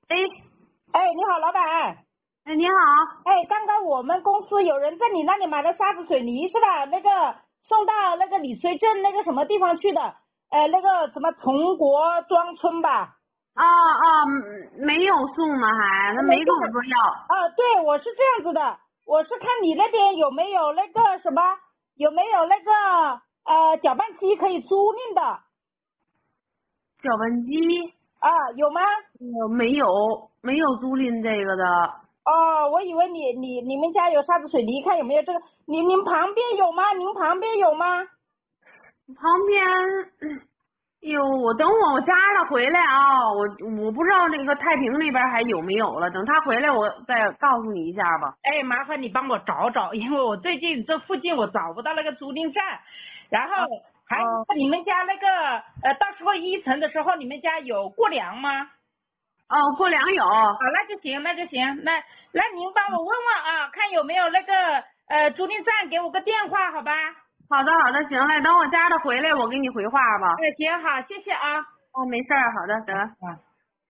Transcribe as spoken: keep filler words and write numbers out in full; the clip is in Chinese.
哎哎，你好，老板。 哎，你好。 哎，刚刚我们公司有人在你那里买了沙子水泥是吧？那个送到那个李水镇那个什么地方去的？呃，那个什么崇国庄村吧？ 啊啊，嗯没有送呢，还他没跟我说要。 啊，对，我是这样子的，我是看你那边有没有那个什么，有没有那个呃搅拌机可以租赁的搅拌机？ 啊？有吗？ 呃，没有，没有租赁这个的。 哦，我以为你你你们家有沙子水泥，看有没有这个？您您旁边有吗？您旁边有吗？ 旁边，嗯哟，我等我我家了回来啊，我我不知道那个太平那边还有没有了，等他回来我再告诉你一下吧。 哎，麻烦你帮我找找，因为我最近这附近我找不到那个租赁站，然后还有哦你们家那个呃，到时候一层的时候你们家有过梁吗？ 哦，过梁有。 好，那就行，那就行，那那您帮我问问啊，看有没有那个呃租赁站，给我个电话，好吧？ 好的好的，行嘞，等我家的回来我给你回话吧。 哎，行好，谢谢啊。 哦，没事儿，好的，得。 啊。